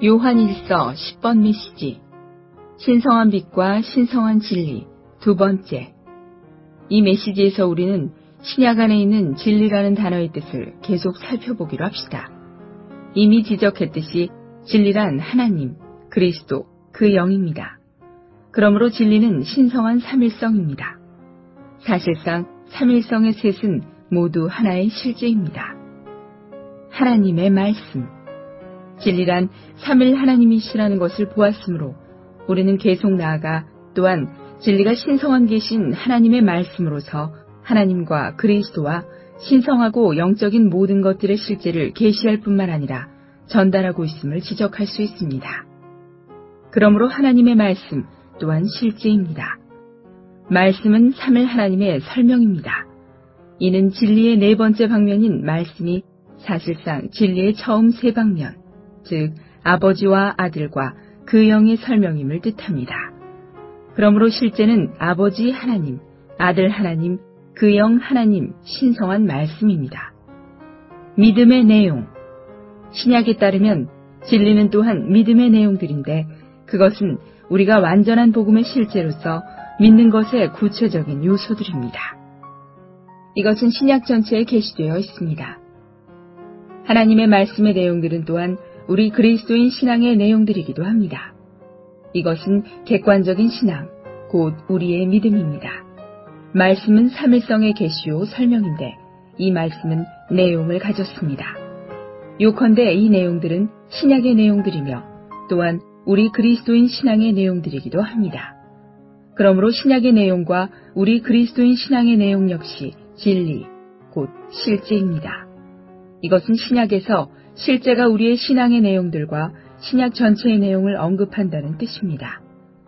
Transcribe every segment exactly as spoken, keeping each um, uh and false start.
요한일서 십 번 메시지 신성한 빛과 신성한 진리 두 번째. 이 메시지에서 우리는 신약 안에 있는 진리라는 단어의 뜻을 계속 살펴보기로 합시다. 이미 지적했듯이 진리란 하나님, 그리스도, 그 영입니다. 그러므로 진리는 신성한 삼일성입니다. 사실상 삼일성의 셋은 모두 하나의 실제입니다. 하나님의 말씀. 진리란 삼일 하나님이시라는 것을 보았으므로 우리는 계속 나아가 또한 진리가 신성한 계신 하나님의 말씀으로서 하나님과 그리스도와 신성하고 영적인 모든 것들의 실제를 계시할 뿐만 아니라 전달하고 있음을 지적할 수 있습니다. 그러므로 하나님의 말씀 또한 실제입니다. 말씀은 삼일 하나님의 설명입니다. 이는 진리의 네 번째 방면인 말씀이 사실상 진리의 처음 세 방면, 즉 아버지와 아들과 그 영의 설명임을 뜻합니다. 그러므로 실제는 아버지 하나님, 아들 하나님, 그 영 하나님, 신성한 말씀입니다. 믿음의 내용. 신약에 따르면 진리는 또한 믿음의 내용들인데 그것은 우리가 완전한 복음의 실제로서 믿는 것의 구체적인 요소들입니다. 이것은 신약 전체에 게시되어 있습니다. 하나님의 말씀의 내용들은 또한 우리 그리스도인 신앙의 내용들이기도 합니다. 이것은 객관적인 신앙, 곧 우리의 믿음입니다. 말씀은 삼일성의 계시요 설명인데 이 말씀은 내용을 가졌습니다. 요컨대 이 내용들은 신약의 내용들이며 또한 우리 그리스도인 신앙의 내용들이기도 합니다. 그러므로 신약의 내용과 우리 그리스도인 신앙의 내용 역시 진리, 곧 실제입니다. 이것은 신약에서 실제가 우리의 신앙의 내용들과 신약 전체의 내용을 언급한다는 뜻입니다.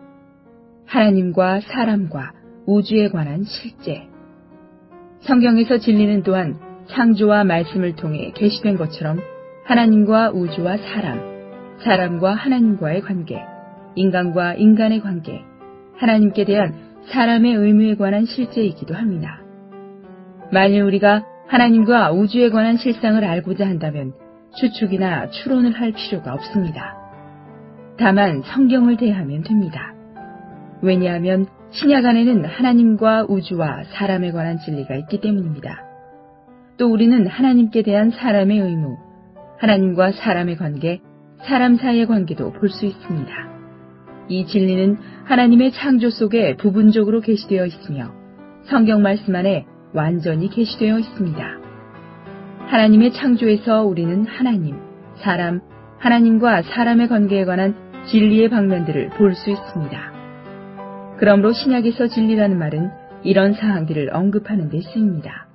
하나님과 사람과 우주에 관한 실제. 성경에서 진리는 또한 창조와 말씀을 통해 계시된 것처럼 하나님과 우주와 사람, 사람과 하나님과의 관계, 인간과 인간의 관계, 하나님께 대한 사람의 의무에 관한 실제이기도 합니다. 만일 우리가 하나님과 우주에 관한 실상을 알고자 한다면 추측이나 추론을 할 필요가 없습니다. 다만 성경을 대하면 됩니다. 왜냐하면 신약 안에는 하나님과 우주와 사람에 관한 진리가 있기 때문입니다. 또 우리는 하나님께 대한 사람의 의무, 하나님과 사람의 관계, 사람 사이의 관계도 볼 수 있습니다. 이 진리는 하나님의 창조 속에 부분적으로 계시되어 있으며 성경 말씀 안에 완전히 계시되어 있습니다. 하나님의 창조에서 우리는 하나님, 사람, 하나님과 사람의 관계에 관한 진리의 방면들을 볼 수 있습니다. 그러므로 신약에서 진리라는 말은 이런 사항들을 언급하는 데 쓰입니다.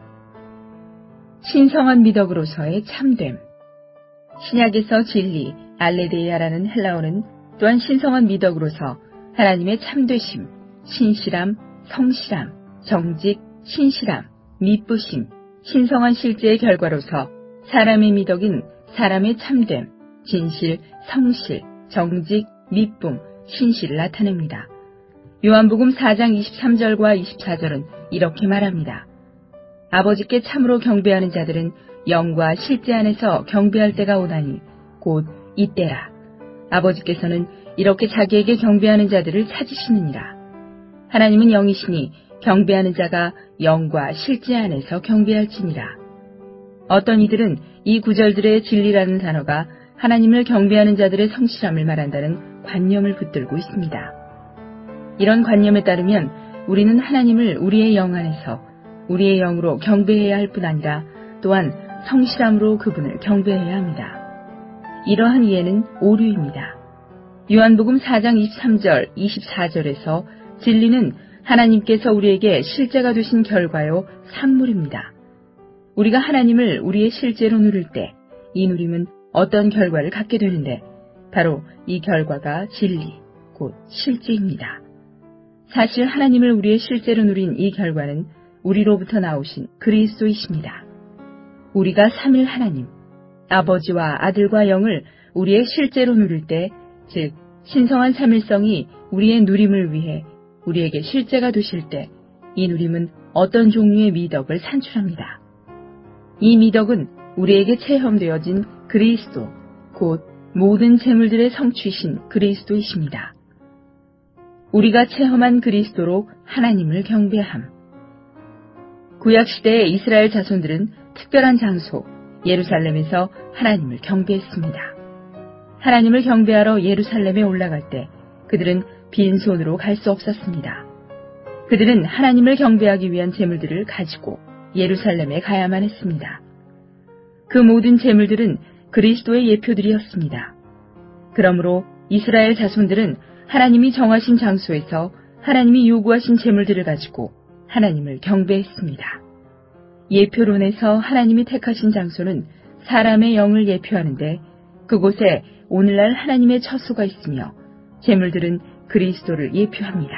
신성한 미덕으로서의 참됨. 신약에서 진리, 알레데이아라는 헬라어는 또한 신성한 미덕으로서 하나님의 참되심, 신실함, 성실함, 정직, 신실함, 미쁘심, 신성한 실제의 결과로서 사람의 미덕인 사람의 참됨, 진실, 성실, 정직, 미쁨, 신실을 나타냅니다. 요한복음 사 장 이십삼 절과 이십사 절은 이렇게 말합니다. 아버지께 참으로 경배하는 자들은 영과 실제 안에서 경배할 때가 오나니 곧 이때라. 아버지께서는 이렇게 자기에게 경배하는 자들을 찾으시느니라. 하나님은 영이시니 경배하는 자가 영과 실제 안에서 경배할지니라. 어떤 이들은 이 구절들의 진리라는 단어가 하나님을 경배하는 자들의 성실함을 말한다는 관념을 붙들고 있습니다. 이런 관념에 따르면 우리는 하나님을 우리의 영 안에서 우리의 영으로 경배해야 할 뿐 아니라 또한 성실함으로 그분을 경배해야 합니다. 이러한 이해는 오류입니다. 요한복음 사 장 이십삼 절, 이십사 절에서 진리는 하나님께서 우리에게 실제가 되신 결과요, 산물입니다. 우리가 하나님을 우리의 실제로 누릴 때 이 누림은 어떤 결과를 갖게 되는데 바로 이 결과가 진리, 곧 실제입니다. 사실 하나님을 우리의 실제로 누린 이 결과는 우리로부터 나오신 그리스도이십니다. 우리가 삼일 하나님, 아버지와 아들과 영을 우리의 실제로 누릴 때, 즉 신성한 삼일성이 우리의 누림을 위해 우리에게 실제가 되실 때 이 누림은 어떤 종류의 미덕을 산출합니다. 이 미덕은 우리에게 체험되어진 그리스도, 곧 모든 재물들의 성취신 그리스도이십니다. 우리가 체험한 그리스도로 하나님을 경배함. 구약시대의 이스라엘 자손들은 특별한 장소 예루살렘에서 하나님을 경배했습니다. 하나님을 경배하러 예루살렘에 올라갈 때 그들은 빈손으로 갈 수 없었습니다. 그들은 하나님을 경배하기 위한 재물들을 가지고 예루살렘에 가야만 했습니다. 그 모든 재물들은 그리스도의 예표들이었습니다. 그러므로 이스라엘 자손들은 하나님이 정하신 장소에서 하나님이 요구하신 재물들을 가지고 하나님을 경배했습니다. 예표론에서 하나님이 택하신 장소는 사람의 영을 예표하는데 그곳에 오늘날 하나님의 처소가 있으며 재물들은 그리스도를 예표합니다.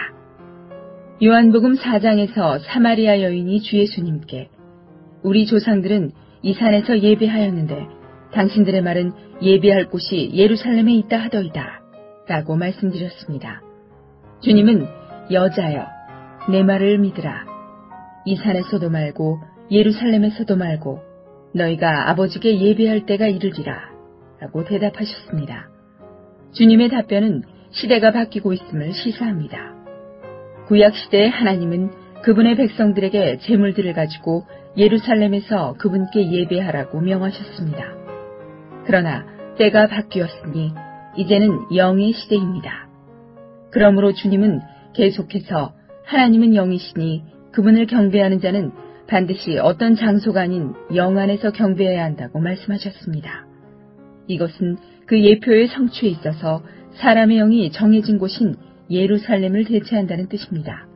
요한복음 사 장에서 사마리아 여인이 주 예수님께 우리 조상들은 이 산에서 예배하였는데 당신들의 말은 예배할 곳이 예루살렘에 있다 하더이다 라고 말씀드렸습니다. 주님은 여자여 내 말을 믿으라. 이 산에서도 말고 예루살렘에서도 말고 너희가 아버지께 예배할 때가 이르리라 라고 대답하셨습니다. 주님의 답변은 시대가 바뀌고 있음을 시사합니다. 구약시대의 하나님은 그분의 백성들에게 재물들을 가지고 예루살렘에서 그분께 예배하라고 명하셨습니다. 그러나 때가 바뀌었으니 이제는 영의 시대입니다. 그러므로 주님은 계속해서 하나님은 영이시니 그분을 경배하는 자는 반드시 어떤 장소가 아닌 영 안에서 경배해야 한다고 말씀하셨습니다. 이것은 그 예표의 성취에 있어서 사람의 영이 정해진 곳인 예루살렘을 대체한다는 뜻입니다.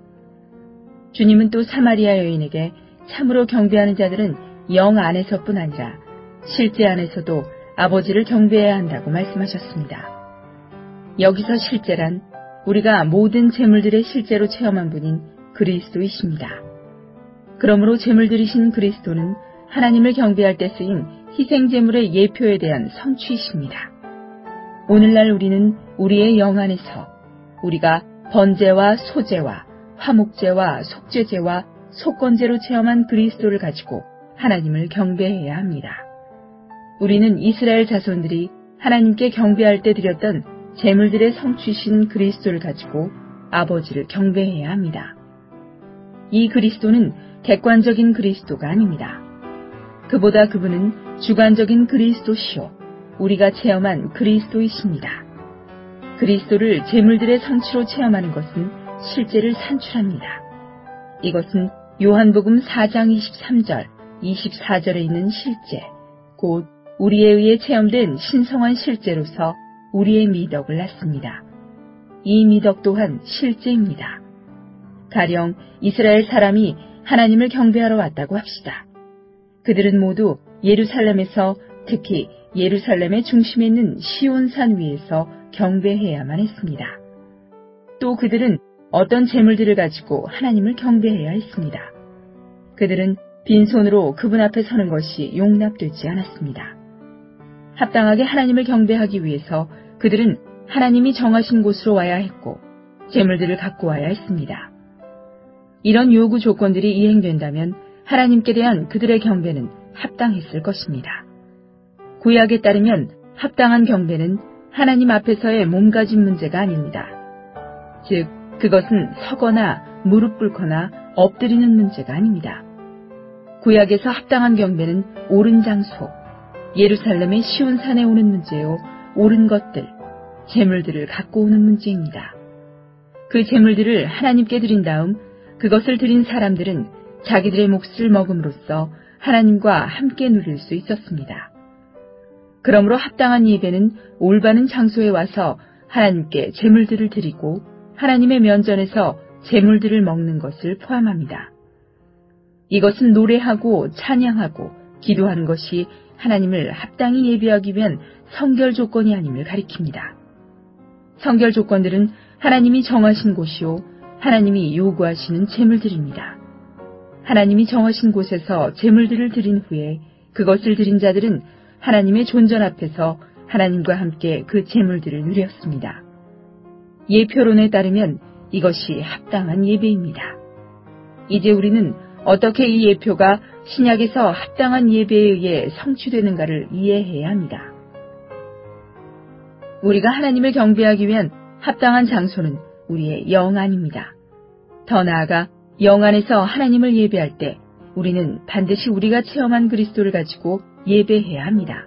주님은 또 사마리아 여인에게 참으로 경배하는 자들은 영 안에서뿐 아니라 실제 안에서도 아버지를 경배해야 한다고 말씀하셨습니다. 여기서 실제란 우리가 모든 재물들의 실제로 체험한 분인 그리스도이십니다. 그러므로 재물들이신 그리스도는 하나님을 경배할 때 쓰인 희생재물의 예표에 대한 성취이십니다. 오늘날 우리는 우리의 영 안에서 우리가 번제와 소제와 화목제와 속죄제와 속건제로 체험한 그리스도를 가지고 하나님을 경배해야 합니다. 우리는 이스라엘 자손들이 하나님께 경배할 때 드렸던 제물들의 성취신 그리스도를 가지고 아버지를 경배해야 합니다. 이 그리스도는 객관적인 그리스도가 아닙니다. 그보다 그분은 주관적인 그리스도시요 우리가 체험한 그리스도이십니다. 그리스도를 제물들의 성취로 체험하는 것은 실제를 산출합니다. 이것은 요한복음 사 장 이십삼 절, 이십사 절에 있는 실제, 곧 우리에 의해 체험된 신성한 실제로서 우리의 미덕을 낳습니다. 이 미덕 또한 실제입니다. 가령 이스라엘 사람이 하나님을 경배하러 왔다고 합시다. 그들은 모두 예루살렘에서 특히 예루살렘의 중심에 있는 시온산 위에서 경배해야만 했습니다. 또 그들은 어떤 재물들을 가지고 하나님을 경배해야 했습니다. 그들은 빈손으로 그분 앞에 서는 것이 용납되지 않았습니다. 합당하게 하나님을 경배하기 위해서 그들은 하나님이 정하신 곳으로 와야 했고 재물들을 갖고 와야 했습니다. 이런 요구 조건들이 이행된다면 하나님께 대한 그들의 경배는 합당했을 것입니다. 구약에 따르면 합당한 경배는 하나님 앞에서의 몸가짐 문제가 아닙니다. 즉 그것은 서거나 무릎 꿇거나 엎드리는 문제가 아닙니다. 구약에서 합당한 경배는 옳은 장소, 예루살렘의 시온산에 오는 문제요, 옳은 것들, 제물들을 갖고 오는 문제입니다. 그 제물들을 하나님께 드린 다음 그것을 드린 사람들은 자기들의 몫을 먹음으로써 하나님과 함께 누릴 수 있었습니다. 그러므로 합당한 예배는 올바른 장소에 와서 하나님께 제물들을 드리고 하나님의 면전에서 제물들을 먹는 것을 포함합니다. 이것은 노래하고 찬양하고 기도하는 것이 하나님을 합당히 예배하기 위한 성결 조건이 아님을 가리킵니다. 성결 조건들은 하나님이 정하신 곳이요 하나님이 요구하시는 제물들입니다. 하나님이 정하신 곳에서 제물들을 드린 후에 그것을 드린 자들은 하나님의 존전 앞에서 하나님과 함께 그 제물들을 누렸습니다. 예표론에 따르면 이것이 합당한 예배입니다. 이제 우리는 어떻게 이 예표가 신약에서 합당한 예배에 의해 성취되는가를 이해해야 합니다. 우리가 하나님을 경배하기 위한 합당한 장소는 우리의 영 안입니다. 더 나아가 영 안에서 하나님을 예배할 때 우리는 반드시 우리가 체험한 그리스도를 가지고 예배해야 합니다.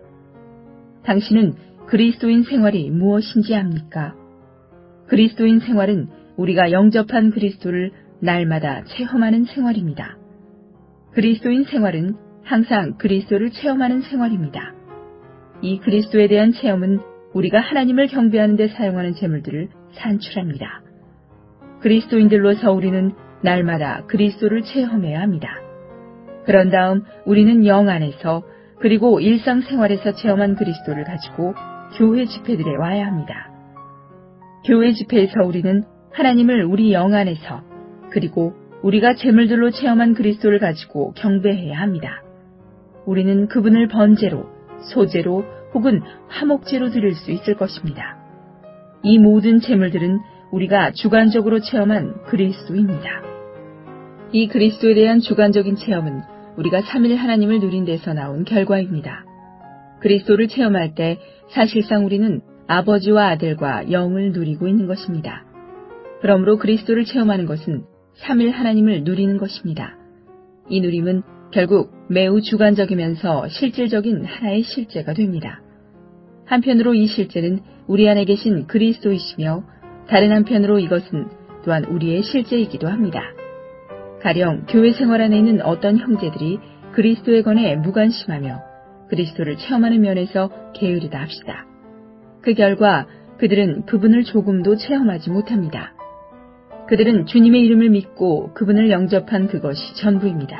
당신은 그리스도인 생활이 무엇인지 압니까? 그리스도인 생활은 우리가 영접한 그리스도를 날마다 체험하는 생활입니다. 그리스도인 생활은 항상 그리스도를 체험하는 생활입니다. 이 그리스도에 대한 체험은 우리가 하나님을 경배하는 데 사용하는 제물들을 산출합니다. 그리스도인들로서 우리는 날마다 그리스도를 체험해야 합니다. 그런 다음 우리는 영 안에서 그리고 일상생활에서 체험한 그리스도를 가지고 교회 집회들에 와야 합니다. 교회 집회에서 우리는 하나님을 우리 영 안에서 그리고 우리가 제물들로 체험한 그리스도를 가지고 경배해야 합니다. 우리는 그분을 번제로, 소제로 혹은 화목제로 드릴 수 있을 것입니다. 이 모든 제물들은 우리가 주관적으로 체험한 그리스도입니다. 이 그리스도에 대한 주관적인 체험은 우리가 삼일 하나님을 누린 데서 나온 결과입니다. 그리스도를 체험할 때 사실상 우리는 아버지와 아들과 영을 누리고 있는 것입니다. 그러므로 그리스도를 체험하는 것은 삼일 하나님을 누리는 것입니다. 이 누림은 결국 매우 주관적이면서 실질적인 하나의 실제가 됩니다. 한편으로 이 실제는 우리 안에 계신 그리스도이시며 다른 한편으로 이것은 또한 우리의 실제이기도 합니다. 가령 교회 생활 안에 있는 어떤 형제들이 그리스도에 관해 무관심하며 그리스도를 체험하는 면에서 게으르다 합시다. 그 결과 그들은 그분을 조금도 체험하지 못합니다. 그들은 주님의 이름을 믿고 그분을 영접한 그것이 전부입니다.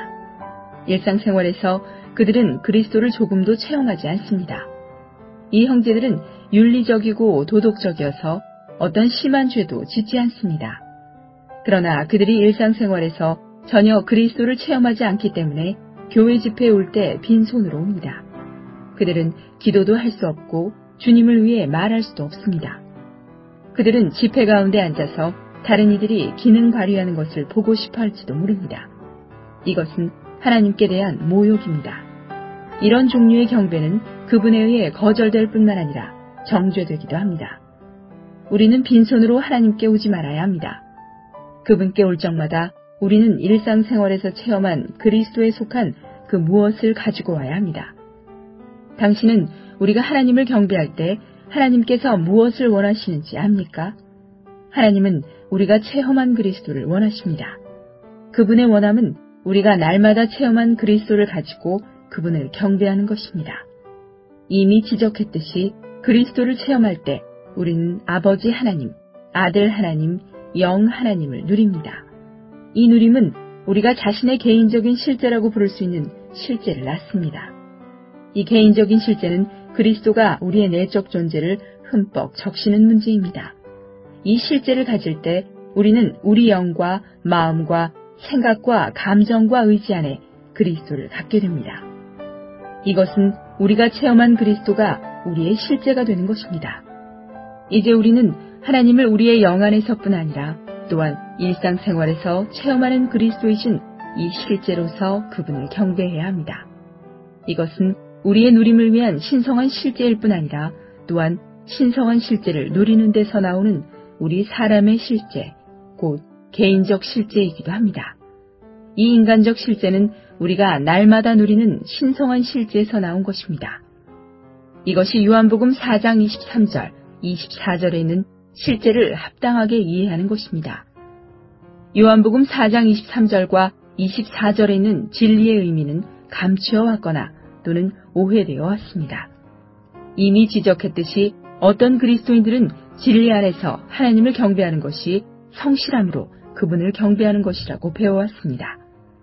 일상생활에서 그들은 그리스도를 조금도 체험하지 않습니다. 이 형제들은 윤리적이고 도덕적이어서 어떤 심한 죄도 짓지 않습니다. 그러나 그들이 일상생활에서 전혀 그리스도를 체험하지 않기 때문에 교회 집회에 올 때 빈손으로 옵니다. 그들은 기도도 할 수 없고 주님을 위해 말할 수도 없습니다. 그들은 집회 가운데 앉아서 다른 이들이 기능 발휘하는 것을 보고 싶어 할지도 모릅니다. 이것은 하나님께 대한 모욕입니다. 이런 종류의 경배는 그분에 의해 거절될 뿐만 아니라 정죄되기도 합니다. 우리는 빈손으로 하나님께 오지 말아야 합니다. 그분께 올 적마다 우리는 일상생활에서 체험한 그리스도에 속한 그 무엇을 가지고 와야 합니다. 당신은 우리가 하나님을 경배할 때 하나님께서 무엇을 원하시는지 압니까? 하나님은 우리가 체험한 그리스도를 원하십니다. 그분의 원함은 우리가 날마다 체험한 그리스도를 가지고 그분을 경배하는 것입니다. 이미 지적했듯이 그리스도를 체험할 때 우리는 아버지 하나님, 아들 하나님, 영 하나님을 누립니다. 이 누림은 우리가 자신의 개인적인 실제라고 부를 수 있는 실제를 낳습니다. 이 개인적인 실제는 그리스도가 우리의 내적 존재를 흠뻑 적시는 문제입니다. 이 실제를 가질 때 우리는 우리 영과 마음과 생각과 감정과 의지 안에 그리스도를 갖게 됩니다. 이것은 우리가 체험한 그리스도가 우리의 실제가 되는 것입니다. 이제 우리는 하나님을 우리의 영 안에서뿐 아니라 또한 일상생활에서 체험하는 그리스도이신 이 실제로서 그분을 경배해야 합니다. 이것은 우리의 누림을 위한 신성한 실제일 뿐 아니라 또한 신성한 실제를 누리는 데서 나오는 우리 사람의 실제, 곧 개인적 실제이기도 합니다. 이 인간적 실제는 우리가 날마다 누리는 신성한 실제에서 나온 것입니다. 이것이 요한복음 사 장 이십삼 절, 이십사 절에 있는 실제를 합당하게 이해하는 것입니다. 요한복음 사 장 이십삼 절과 이십사 절에 있는 진리의 의미는 감추어 왔거나 또는 오해되어 왔습니다. 이미 지적했듯이 어떤 그리스도인들은 진리 안에서 하나님을 경배하는 것이 성실함으로 그분을 경배하는 것이라고 배워왔습니다.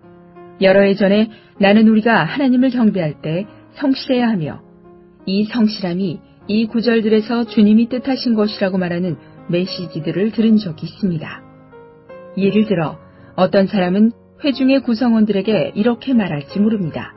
여러 해 전에 나는 우리가 하나님을 경배할 때 성실해야 하며 이 성실함이 이 구절들에서 주님이 뜻하신 것이라고 말하는 메시지들을 들은 적이 있습니다. 예를 들어 어떤 사람은 회중의 구성원들에게 이렇게 말할지 모릅니다.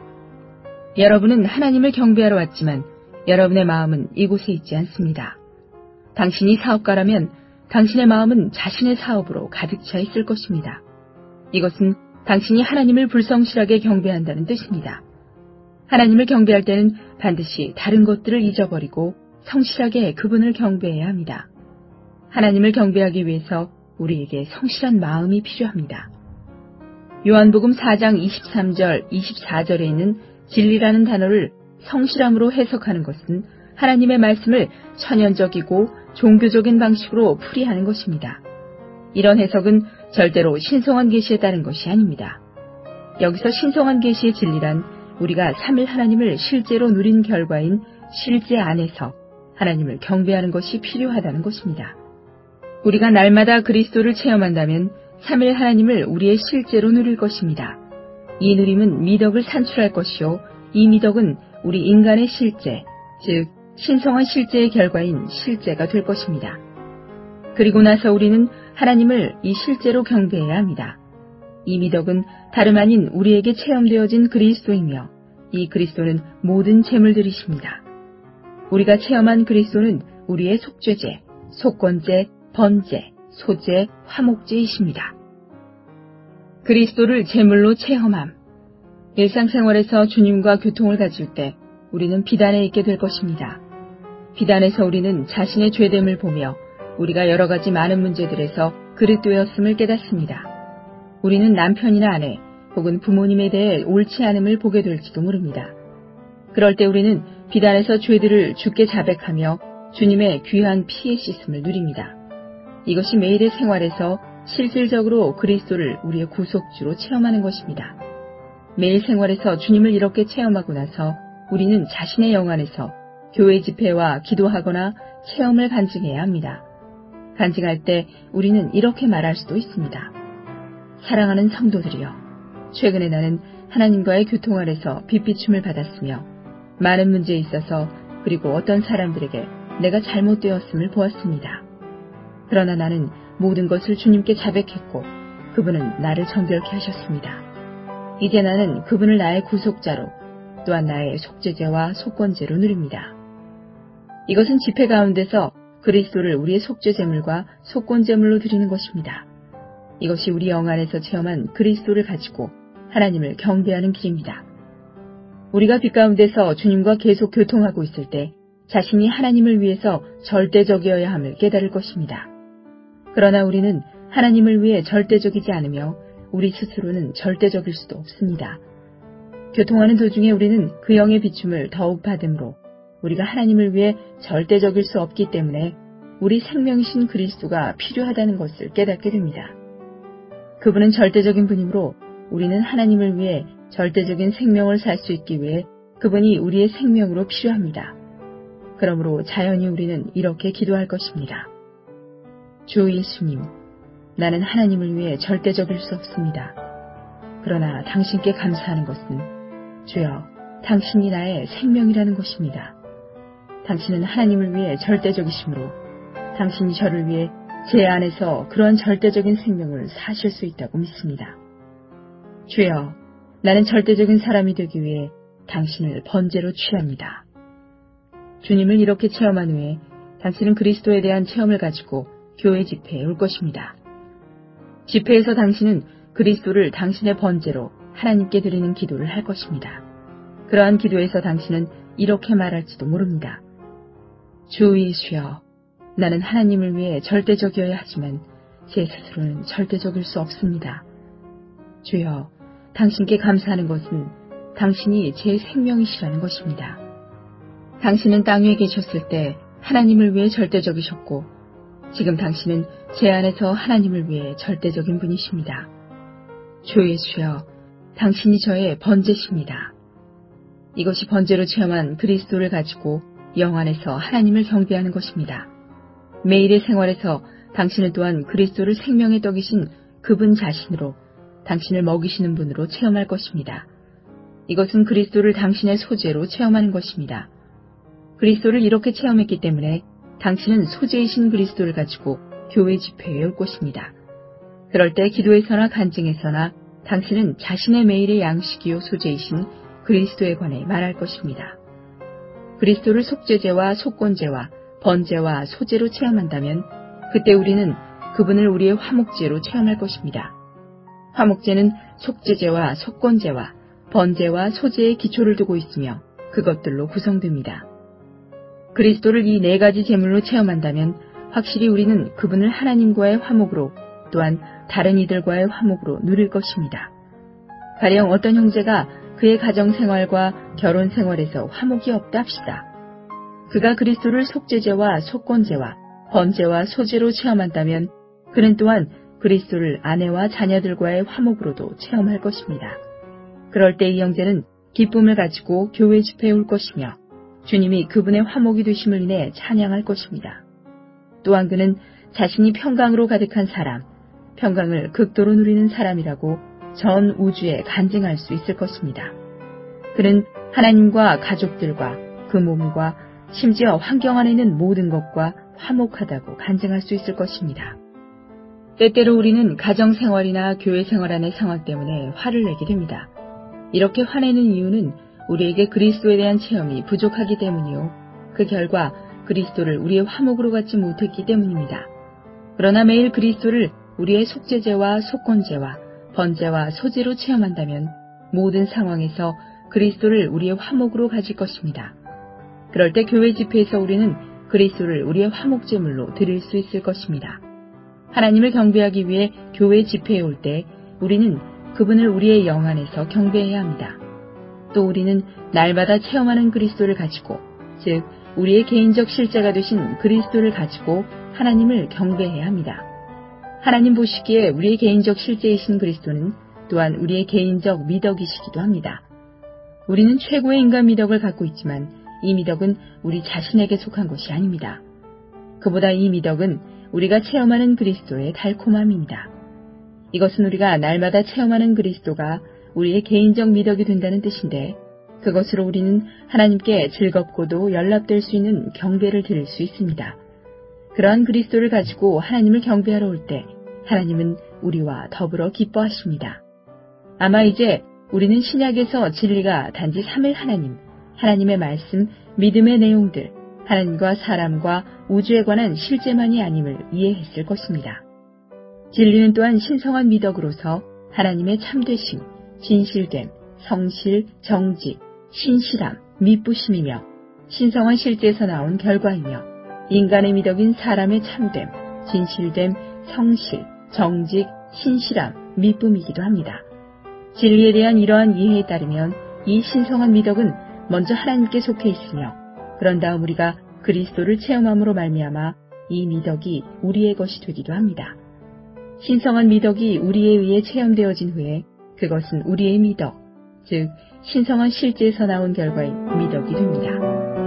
여러분은 하나님을 경배하러 왔지만 여러분의 마음은 이곳에 있지 않습니다. 당신이 사업가라면 당신의 마음은 자신의 사업으로 가득 차 있을 것입니다. 이것은 당신이 하나님을 불성실하게 경배한다는 뜻입니다. 하나님을 경배할 때는 반드시 다른 것들을 잊어버리고 성실하게 그분을 경배해야 합니다. 하나님을 경배하기 위해서 우리에게 성실한 마음이 필요합니다. 요한복음 사 장 이십삼 절, 이십사 절에 있는 진리라는 단어를 성실함으로 해석하는 것은 하나님의 말씀을 천연적이고 종교적인 방식으로 풀이하는 것입니다. 이런 해석은 절대로 신성한 계시에 따른 것이 아닙니다. 여기서 신성한 계시의 진리란 우리가 삼일 하나님을 실제로 누린 결과인 실제 안에서 하나님을 경배하는 것이 필요하다는 것입니다. 우리가 날마다 그리스도를 체험한다면 삼일 하나님을 우리의 실제로 누릴 것입니다. 이 누림은 미덕을 산출할 것이요, 이 미덕은 우리 인간의 실제, 즉 신성한 실제의 결과인 실제가 될 것입니다. 그리고 나서 우리는 하나님을 이 실제로 경배해야 합니다. 이 미덕은 다름 아닌 우리에게 체험되어진 그리스도이며 이 그리스도는 모든 재물들이십니다. 우리가 체험한 그리스도는 우리의 속죄제, 속건제, 번제, 소제, 화목제이십니다. 그리스도를 제물로 체험함. 일상생활에서 주님과 교통을 가질 때 우리는 비단에 있게 될 것입니다. 비단에서 우리는 자신의 죄됨을 보며 우리가 여러 가지 많은 문제들에서 그릇되었음을 깨닫습니다. 우리는 남편이나 아내 혹은 부모님에 대해 옳지 않음을 보게 될지도 모릅니다. 그럴 때 우리는 비단에서 죄들을 주께 자백하며 주님의 귀한 피의 씻음을 누립니다. 이것이 매일의 생활에서 실질적으로 그리스도를 우리의 구속주로 체험하는 것입니다. 매일 생활에서 주님을 이렇게 체험하고 나서 우리는 자신의 영 안에서 교회 집회와 기도하거나 체험을 간증해야 합니다. 간증할 때 우리는 이렇게 말할 수도 있습니다. 사랑하는 성도들이여, 최근에 나는 하나님과의 교통 안에서 빛비춤을 받았으며 많은 문제에 있어서 그리고 어떤 사람들에게 내가 잘못되었음을 보았습니다. 그러나 나는 모든 것을 주님께 자백했고 그분은 나를 정결케 하셨습니다. 이제 나는 그분을 나의 구속자로 또한 나의 속죄제와 속건제로 누립니다. 이것은 집회 가운데서 그리스도를 우리의 속죄제물과 속건제물로 드리는 것입니다. 이것이 우리 영 안에서 체험한 그리스도를 가지고 하나님을 경배하는 길입니다. 우리가 빛 가운데서 주님과 계속 교통하고 있을 때 자신이 하나님을 위해서 절대적이어야 함을 깨달을 것입니다. 그러나 우리는 하나님을 위해 절대적이지 않으며 우리 스스로는 절대적일 수도 없습니다. 교통하는 도중에 우리는 그 영의 비춤을 더욱 받음으로 우리가 하나님을 위해 절대적일 수 없기 때문에 우리 생명이신 그리스도가 필요하다는 것을 깨닫게 됩니다. 그분은 절대적인 분이므로 우리는 하나님을 위해 절대적인 생명을 살 수 있기 위해 그분이 우리의 생명으로 필요합니다. 그러므로 자연히 우리는 이렇게 기도할 것입니다. 주 예수님, 나는 하나님을 위해 절대적일 수 없습니다. 그러나 당신께 감사하는 것은 주여, 당신이 나의 생명이라는 것입니다. 당신은 하나님을 위해 절대적이시므로 당신이 저를 위해 제 안에서 그런 절대적인 생명을 사실 수 있다고 믿습니다. 주여, 나는 절대적인 사람이 되기 위해 당신을 번제로 취합니다. 주님을 이렇게 체험한 후에 당신은 그리스도에 대한 체험을 가지고 교회 집회에 올 것입니다. 집회에서 당신은 그리스도를 당신의 번제로 하나님께 드리는 기도를 할 것입니다. 그러한 기도에서 당신은 이렇게 말할지도 모릅니다. 주 예수여, 나는 하나님을 위해 절대적이어야 하지만 제 스스로는 절대적일 수 없습니다. 주여, 당신께 감사하는 것은 당신이 제 생명이시라는 것입니다. 당신은 땅 위에 계셨을 때 하나님을 위해 절대적이셨고 지금 당신은 제 안에서 하나님을 위해 절대적인 분이십니다. 주 예수여, 당신이 저의 번제십니다. 이것이 번제로 체험한 그리스도를 가지고 영 안에서 하나님을 경배하는 것입니다. 매일의 생활에서 당신은 또한 그리스도를 생명의 떡이신 그분 자신으로 당신을 먹이시는 분으로 체험할 것입니다. 이것은 그리스도를 당신의 소재로 체험하는 것입니다. 그리스도를 이렇게 체험했기 때문에 당신은 소재이신 그리스도를 가지고 교회 집회에 올 것입니다. 그럴 때 기도에서나 간증에서나 당신은 자신의 매일의 양식이요 소재이신 그리스도에 관해 말할 것입니다. 그리스도를 속죄제와 속건제와 번제와 소제로 체험한다면 그때 우리는 그분을 우리의 화목제로 체험할 것입니다. 화목제는 속죄제와 속건제와 번제와 소제의 기초를 두고 있으며 그것들로 구성됩니다. 그리스도를 이 네 가지 제물로 체험한다면 확실히 우리는 그분을 하나님과의 화목으로 또한 다른 이들과의 화목으로 누릴 것입니다. 가령 어떤 형제가 그의 가정생활과 결혼생활에서 화목이 없다 합시다. 그가 그리스도를 속죄제와 속건제와 번제와 소제로 체험한다면 그는 또한 그리스도를 아내와 자녀들과의 화목으로도 체험할 것입니다. 그럴 때 이 형제는 기쁨을 가지고 교회 집회에 올 것이며 주님이 그분의 화목이 되심을 인해 찬양할 것입니다. 또한 그는 자신이 평강으로 가득한 사람, 평강을 극도로 누리는 사람이라고 전 우주에 간증할 수 있을 것입니다. 그는 하나님과 가족들과 그 몸과 심지어 환경 안에 있는 모든 것과 화목하다고 간증할 수 있을 것입니다. 때때로 우리는 가정생활이나 교회생활 안의 상황 때문에 화를 내게 됩니다. 이렇게 화내는 이유는 우리에게 그리스도에 대한 체험이 부족하기 때문이요. 그 결과 그리스도를 우리의 화목으로 갖지 못했기 때문입니다. 그러나 매일 그리스도를 우리의 속죄제와 속건제와 번제와 소제로 체험한다면 모든 상황에서 그리스도를 우리의 화목으로 가질 것입니다. 그럴 때 교회 집회에서 우리는 그리스도를 우리의 화목제물로 드릴 수 있을 것입니다. 하나님을 경배하기 위해 교회 집회에 올 때 우리는 그분을 우리의 영 안에서 경배해야 합니다. 또 우리는 날마다 체험하는 그리스도를 가지고, 즉 우리의 개인적 실제가 되신 그리스도를 가지고 하나님을 경배해야 합니다. 하나님 보시기에 우리의 개인적 실제이신 그리스도는 또한 우리의 개인적 미덕이시기도 합니다. 우리는 최고의 인간 미덕을 갖고 있지만 이 미덕은 우리 자신에게 속한 것이 아닙니다. 그보다 이 미덕은 우리가 체험하는 그리스도의 달콤함입니다. 이것은 우리가 날마다 체험하는 그리스도가 우리의 개인적 미덕이 된다는 뜻인데 그것으로 우리는 하나님께 즐겁고도 연락될 수 있는 경배를 드릴 수 있습니다. 그러한 그리스도를 가지고 하나님을 경배하러 올 때 하나님은 우리와 더불어 기뻐하십니다. 아마 이제 우리는 신약에서 진리가 단지 삼일 하나님, 하나님의 말씀, 믿음의 내용들, 하나님과 사람과 우주에 관한 실제만이 아님을 이해했을 것입니다. 진리는 또한 신성한 미덕으로서 하나님의 참되심, 진실됨, 성실, 정직, 신실함, 미쁘심이며 신성한 실제에서 나온 결과이며 인간의 미덕인 사람의 참됨, 진실됨, 성실, 정직, 신실함, 미쁨이기도 합니다. 진리에 대한 이러한 이해에 따르면 이 신성한 미덕은 먼저 하나님께 속해 있으며 그런 다음 우리가 그리스도를 체험함으로 말미암아 이 미덕이 우리의 것이 되기도 합니다. 신성한 미덕이 우리에 의해 체험되어진 후에 그것은 우리의 미덕, 즉 신성한 실제에서 나온 결과인 미덕이 됩니다.